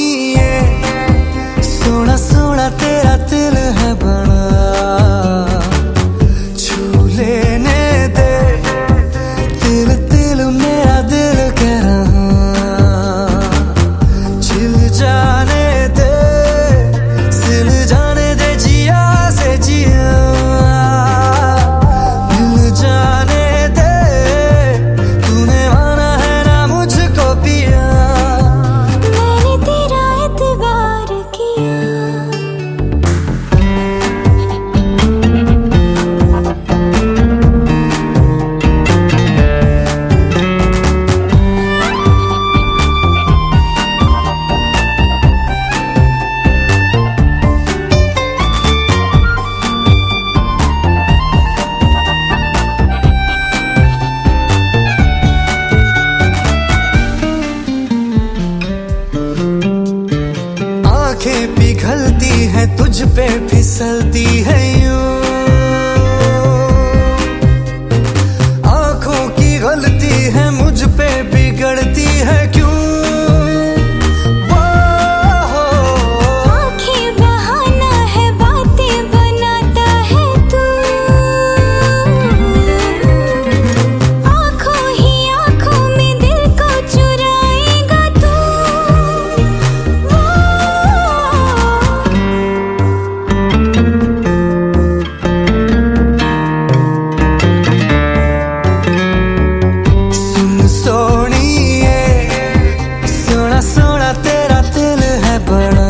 ये सोना सोना तेरा दिल है बड़ा, छू लेने दे दिल दिल मेरा दिल कह रहा, छिल जाने दे सिल जाने दे जिया से जिया, मिल जाने दे तूने माना है ना मुझको पिया, मैंने तेरा एतबार किया। आंखें पिघलती है तुझ पे फिसलती है यूं, आंखों की गलती है मुझ पे बिगड़ती है क्यों, आंखें बहाना है बातें बनाता है तू, आंखों ही आंखों में दिल को चुराएगा तू, सुन सोनिए सोना सोना तेरा दिल है बड़ा,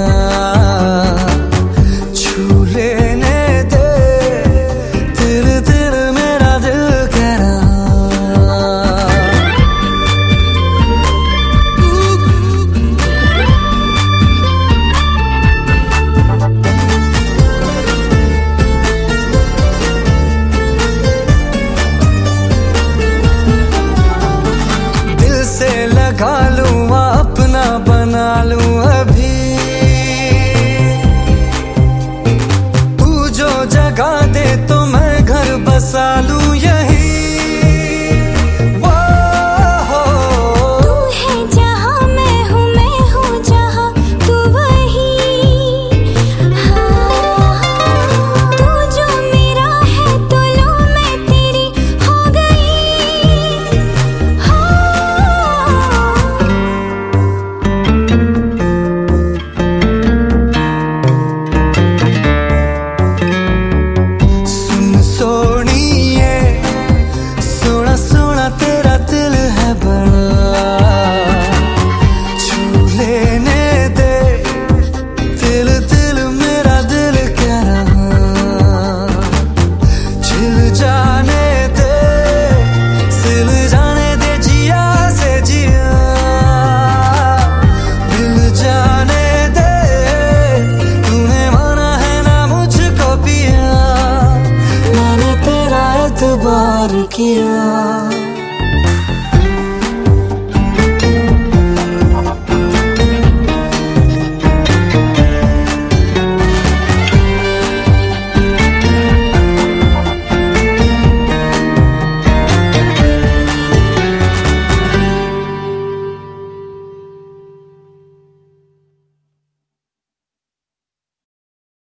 छू लेने दे दिल दिल मेरा दिल कह रहा, दिल से लगा लूं अपना बना लूं अभी, तू जो जगह दे तो मैं घर बसा लूं यही, तू है जहाँ मैं हूँ जहाँ तू वही, हाँ, तू जो मेरा है तो लो मैं तेरी हो गई, हाँ। सुन सोनिए सोना सोना तेरा दिल है बड़ा, छू लेने दे दिल दिल मेरा दिल कह रहा, छिल जाने दे सिल जाने दे जिया से जिया, मिल जाने दे तूने माना है ना मुझको पिया, मैंने तेरा एतबार किया।